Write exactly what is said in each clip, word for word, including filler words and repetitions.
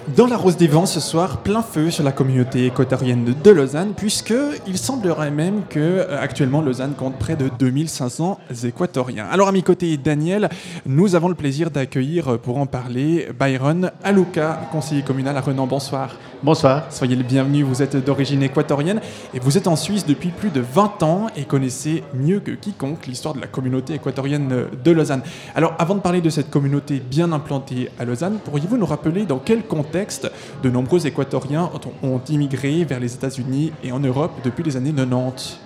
Dans la Rose des Vents ce soir, plein feu sur la communauté équatorienne de Lausanne, puisqu'il semblerait même que euh, actuellement Lausanne compte près de deux mille cinq cents équatoriens. Alors à mes côtés, Daniel, nous avons le plaisir d'accueillir euh, pour en parler Byron Aluka, conseiller communal à Renan. Bonsoir. Bonsoir. Soyez le bienvenu, vous êtes d'origine équatorienne et vous êtes en Suisse depuis plus de vingt ans et connaissez mieux que quiconque l'histoire de la communauté équatorienne de Lausanne. Alors avant de parler de cette communauté bien implantée à Lausanne, pourriez-vous nous rappeler dans quel contexte de nombreux Équatoriens ont immigré vers les États-Unis et en Europe depuis les années quatre-vingt-dix?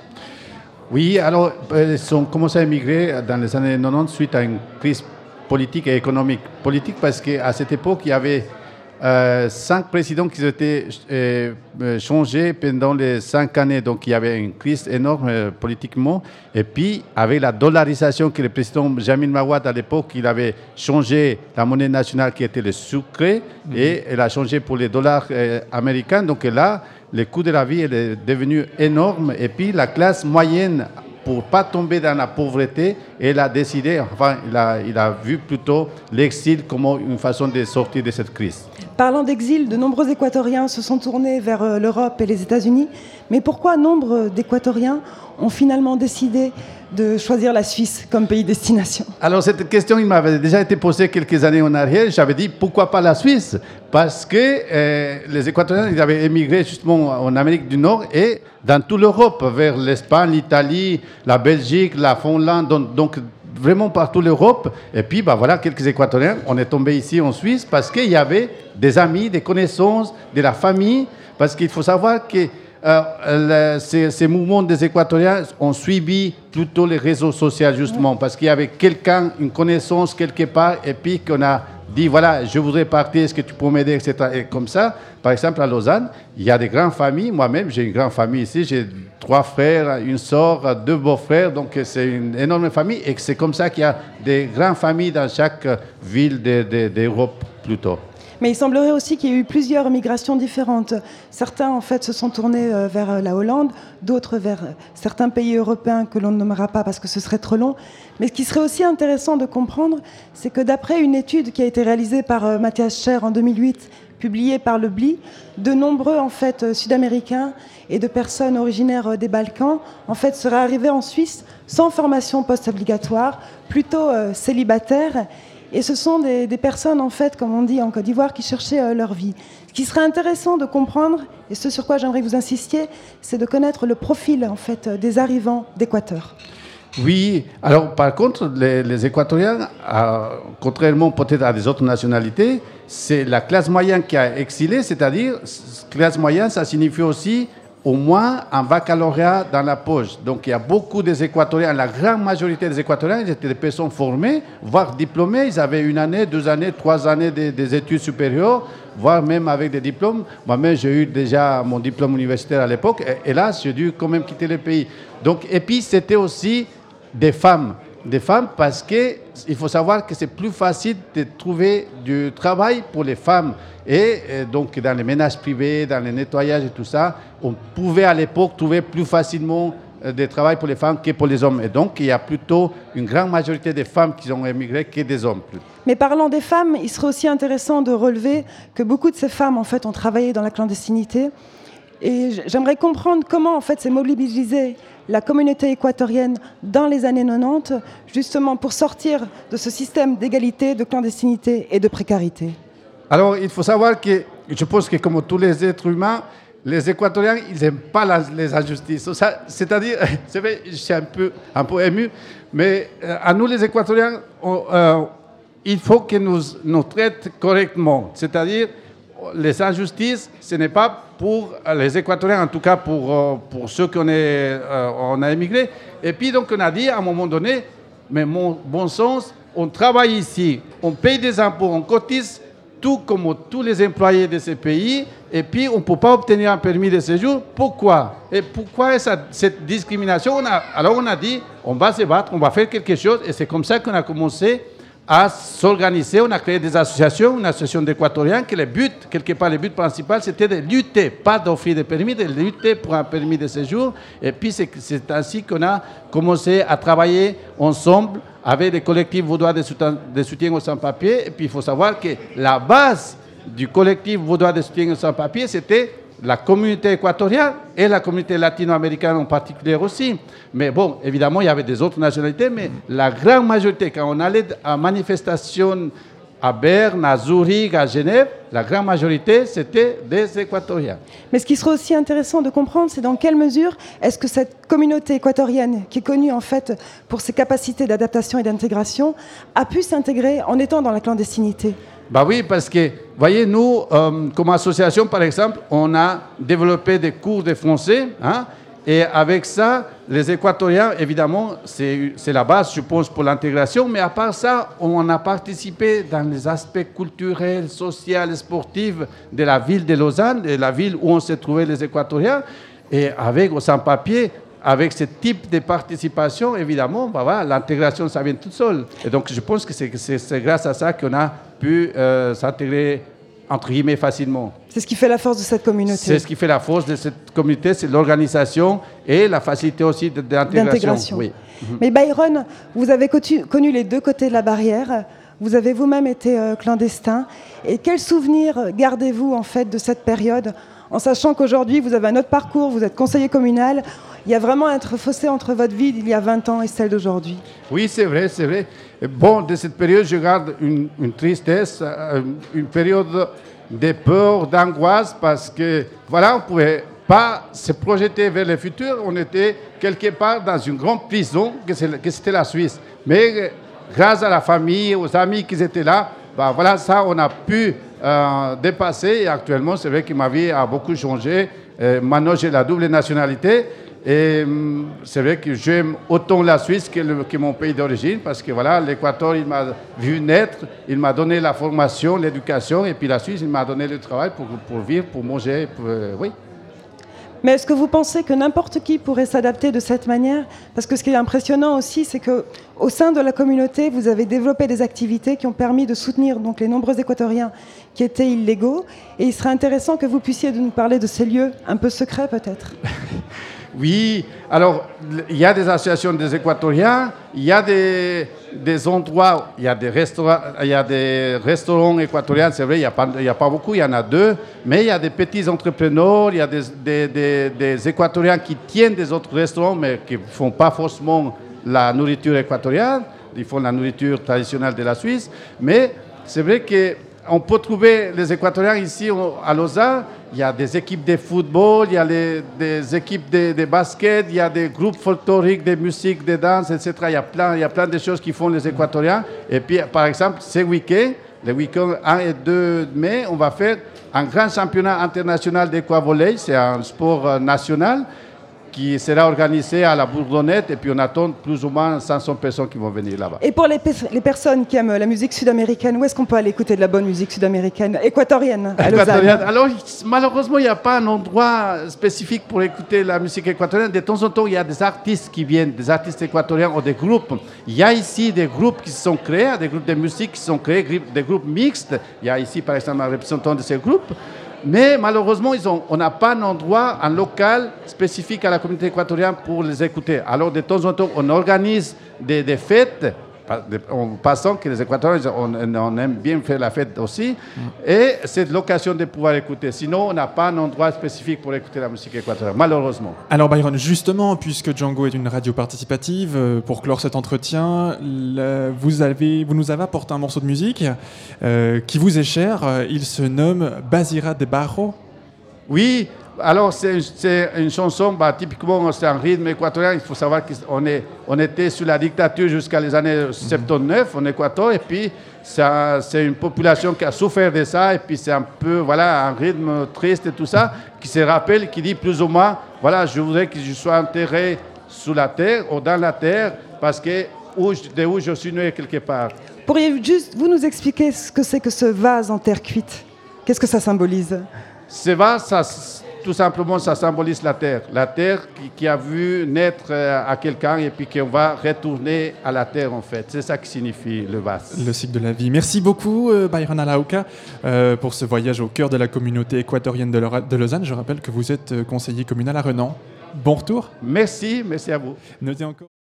Oui, alors ils ont commencé à immigrer dans les années quatre-vingt-dix suite à une crise politique et économique. Politique parce qu'à cette époque, il y avait Euh, cinq présidents qui ont été euh, changés pendant les cinq années. Donc, il y avait une crise énorme euh, politiquement. Et puis, avec la dollarisation que le président Jamil Mawad, à l'époque, il avait changé la monnaie nationale qui était le sucre mmh. et il a changé pour les dollars euh, américains. Donc là, le coût de la vie est devenu énorme. Et puis, la classe moyenne, pour ne pas tomber dans la pauvreté, elle a décidé, enfin, il a, il a vu plutôt l'exil comme une façon de sortir de cette crise. Parlant d'exil, de nombreux Équatoriens se sont tournés vers euh, l'Europe et les États-Unis. Mais pourquoi nombre d'Équatoriens ont finalement décidé de choisir la Suisse comme pays destination? Alors cette question, il m'avait déjà été posée quelques années en arrière. J'avais dit pourquoi pas la Suisse? Parce que euh, les Équatoriens, ils avaient émigré justement en Amérique du Nord et dans toute l'Europe, vers l'Espagne, l'Italie, la Belgique, la Finlande, donc, donc vraiment partout l'Europe. Et puis, bah, voilà, quelques Équatoriens, on est tombé ici en Suisse parce qu'il y avait des amis, des connaissances, de la famille. Parce qu'il faut savoir que euh, le, ces, ces mouvements des Équatoriens ont suivi plutôt les réseaux sociaux, justement, parce qu'il y avait quelqu'un, une connaissance quelque part, et puis qu'on a dit, voilà, je voudrais partir, est-ce que tu peux m'aider, et cetera. Et comme ça, par exemple, à Lausanne, il y a des grandes familles. Moi-même, j'ai une grande famille ici. J'ai trois frères, une sœur, deux beaux-frères. Donc, c'est une énorme famille. Et c'est comme ça qu'il y a des grandes familles dans chaque ville de, de, d'Europe, plutôt. Mais il semblerait aussi qu'il y ait eu plusieurs migrations différentes. Certains, en fait, se sont tournés vers la Hollande, d'autres vers certains pays européens que l'on ne nommera pas parce que ce serait trop long. Mais ce qui serait aussi intéressant de comprendre, c'est que d'après une étude qui a été réalisée par Mathias Scher en deux mille huit, publiée par le B L I, de nombreux, en fait, Sud-Américains et de personnes originaires des Balkans, en fait, seraient arrivés en Suisse sans formation post-obligatoire, plutôt euh, célibataires. Et ce sont des, des personnes, en fait, comme on dit en Côte d'Ivoire, qui cherchaient euh, leur vie. Ce qui serait intéressant de comprendre, et ce sur quoi j'aimerais que vous insistiez, c'est de connaître le profil, en fait, des arrivants d'Équateur. Oui, alors par contre, les, les Équatoriens, euh, contrairement peut-être à des autres nationalités, c'est la classe moyenne qui a exilé, c'est-à-dire, classe moyenne, ça signifie aussi au moins un baccalauréat dans la poche. Donc il y a beaucoup des Équatoriens, la grande majorité des Équatoriens, ils étaient des personnes formées, voire diplômées, ils avaient une année, deux années, trois années des, des études supérieures, voire même avec des diplômes. Moi-même, j'ai eu déjà mon diplôme universitaire à l'époque, et, et là, j'ai dû quand même quitter le pays. Donc, et puis, c'était aussi des femmes. Des femmes parce qu'il faut savoir que c'est plus facile de trouver du travail pour les femmes. Et, et donc, dans les ménages privés, dans les nettoyages et tout ça, on pouvait à l'époque trouver plus facilement euh, des travail pour les femmes que pour les hommes. Et donc, il y a plutôt une grande majorité des femmes qui ont émigré que des hommes. Mais parlant des femmes, il serait aussi intéressant de relever que beaucoup de ces femmes, en fait, ont travaillé dans la clandestinité. Et j'aimerais comprendre comment, en fait, s'est mobilisée la communauté équatorienne dans les années quatre-vingt-dix, justement pour sortir de ce système d'égalité, de clandestinité et de précarité. Alors, il faut savoir que, je pense que comme tous les êtres humains, les Équatoriens, ils n'aiment pas la, les injustices. Ça, c'est-à-dire, c'est vrai, je suis un peu, un peu ému, mais euh, à nous les Équatoriens, on, euh, il faut que nous nous traitent correctement. C'est-à-dire, les injustices, ce n'est pas pour les Équatoriens, en tout cas pour, euh, pour ceux qu'on est, euh, on a émigré. Et puis, donc, on a dit à un moment donné, mais mon bon sens, on travaille ici, on paye des impôts, on cotise, tout comme tous les employés de ce pays, et puis on ne peut pas obtenir un permis de séjour. Pourquoi? Et pourquoi ça, cette discrimination? on a, Alors, on a dit, on va se battre, on va faire quelque chose, et c'est comme ça qu'on a commencé à s'organiser. On a créé des associations, une association d'Équatoriens, que le but, quelque part, le but principal, c'était de lutter, pas d'offrir des permis, de lutter pour un permis de séjour. Et puis, c'est, c'est ainsi qu'on a commencé à travailler ensemble avec des collectifs vaudois de soutien, de soutien aux sans-papiers. Et puis, il faut savoir que la base du collectif vaudois de soutien sans papier, c'était la communauté équatoriale et la communauté latino-américaine en particulier aussi. Mais bon, évidemment, il y avait des autres nationalités, mais la grande majorité, quand on allait à manifestations à Berne, à Zurich, à Genève, la grande majorité, c'était des Équatoriens. Mais ce qui serait aussi intéressant de comprendre, c'est dans quelle mesure est-ce que cette communauté équatorienne, qui est connue en fait pour ses capacités d'adaptation et d'intégration, a pu s'intégrer en étant dans la clandestinité. Bah oui, parce que, voyez, nous, euh, comme association, par exemple, on a développé des cours de français, hein, et avec ça, les Équatoriens, évidemment, c'est, c'est la base, je pense, pour l'intégration, mais à part ça, on a participé dans les aspects culturels, sociaux, sportifs de la ville de Lausanne, de la ville où on s'est trouvé les Équatoriens, et avec, aux sans-papiers, avec ce type de participation, évidemment, bah voilà, l'intégration, ça vient toute seule. Et donc, je pense que c'est, c'est, c'est grâce à ça qu'on a pu euh, s'intégrer, entre guillemets, facilement. C'est ce qui fait la force de cette communauté. C'est ce qui fait la force de cette communauté, c'est l'organisation et la facilité aussi de, d'intégration. D'intégration. Oui. Mais Byron, vous avez connu les deux côtés de la barrière. Vous avez vous-même été euh, clandestin. Et quels souvenirs gardez-vous en fait de cette période, en sachant qu'aujourd'hui vous avez un autre parcours, vous êtes conseiller communal. Il y a vraiment un fossé entre votre vie d'il y a vingt ans et celle d'aujourd'hui. Oui, c'est vrai, c'est vrai. Bon, de cette période, je garde une, une tristesse, une période de peur, d'angoisse, parce que, voilà, on ne pouvait pas se projeter vers le futur. On était quelque part dans une grande prison, que, c'est, que c'était la Suisse. Mais grâce à la famille, aux amis qui étaient là, ben voilà, ça, on a pu euh, dépasser. Et actuellement, c'est vrai que ma vie a beaucoup changé. Euh, maintenant, j'ai la double nationalité. Et c'est vrai que j'aime autant la Suisse que, le, que mon pays d'origine, parce que voilà, l'Équateur, il m'a vu naître, il m'a donné la formation, l'éducation, et puis la Suisse, il m'a donné le travail pour, pour vivre, pour manger, pour, euh, oui. Mais est-ce que vous pensez que n'importe qui pourrait s'adapter de cette manière? Parce que ce qui est impressionnant aussi, c'est qu'au sein de la communauté, vous avez développé des activités qui ont permis de soutenir donc, les nombreux Équatoriens qui étaient illégaux. Et il serait intéressant que vous puissiez nous parler de ces lieux un peu secrets peut-être. Oui, alors il y a des associations des Équatoriens, il y a des, des endroits, il y a des restaurants, il y a des restaurants équatoriens, c'est vrai, il n'y a, pas, il y a pas beaucoup, il y en a deux, mais il y a des petits entrepreneurs, il y a des, des, des, des Équatoriens qui tiennent des autres restaurants, mais qui ne font pas forcément la nourriture équatorienne, ils font la nourriture traditionnelle de la Suisse, mais c'est vrai que on peut trouver les Équatoriens ici à Lausanne. Il y a des équipes de football, il y a les, des équipes de, de basket, il y a des groupes folkloriques, de musique, de danse, et cetera. Il y a plein, il y a plein de choses qui font les Équatoriens. Et puis, par exemple, ce week-end, le week-end un et deux mai, on va faire un grand championnat international d'aquavolley. C'est un sport national qui sera organisé à la Bourdonnette, et puis on attend plus ou moins cinq cents personnes qui vont venir là-bas. Et pour les, pe- les personnes qui aiment la musique sud-américaine, où est-ce qu'on peut aller écouter de la bonne musique sud-américaine, équatorienne, à Lausanne? Équatorienne. Alors, malheureusement, il n'y a pas un endroit spécifique pour écouter la musique équatorienne. De temps en temps, il y a des artistes qui viennent, des artistes équatoriens ou des groupes. Il y a ici des groupes qui se sont créés, des groupes de musique qui sont créés, des groupes mixtes. Il y a ici, par exemple, un représentant de ces groupes. Mais malheureusement, ils ont, on n'a pas un endroit, un local spécifique à la communauté équatorienne pour les écouter. Alors, de temps en temps, on organise des, des fêtes, en passant que les Équatoriens, on, on aime bien faire la fête aussi, mm. et c'est l'occasion de pouvoir écouter. Sinon, on n'a pas un endroit spécifique pour écouter la musique équatorienne, malheureusement. Alors Byron, justement, puisque Django est une radio participative, pour clore cet entretien, le, vous, avez, vous nous avez apporté un morceau de musique euh, qui vous est cher. Il se nomme Basira de Barro. Oui, alors c'est, c'est une chanson, bah, typiquement c'est un rythme équatorien. Il faut savoir qu'on est, on était sous la dictature jusqu'à les années soixante-dix-neuf en Équateur, et puis ça, c'est une population qui a souffert de ça, et puis c'est un peu, voilà, un rythme triste et tout ça, qui se rappelle, qui dit plus ou moins, voilà, je voudrais que je sois enterré sous la terre ou dans la terre, parce que où, de où je suis né quelque part. Pourriez-vous juste vous nous expliquer ce que c'est que ce vase en terre cuite? Qu'est-ce que ça symbolise? Ce vase, ça, tout simplement, ça symbolise la terre. La terre qui, qui a vu naître à quelqu'un et puis qu'on va retourner à la terre, en fait. C'est ça qui signifie le vase. Le cycle de la vie. Merci beaucoup, euh, Byron Alauca, euh, pour ce voyage au cœur de la communauté équatorienne de, Laura- de Lausanne. Je rappelle que vous êtes conseiller communal à Renan. Bon retour. Merci, merci à vous. Notez encore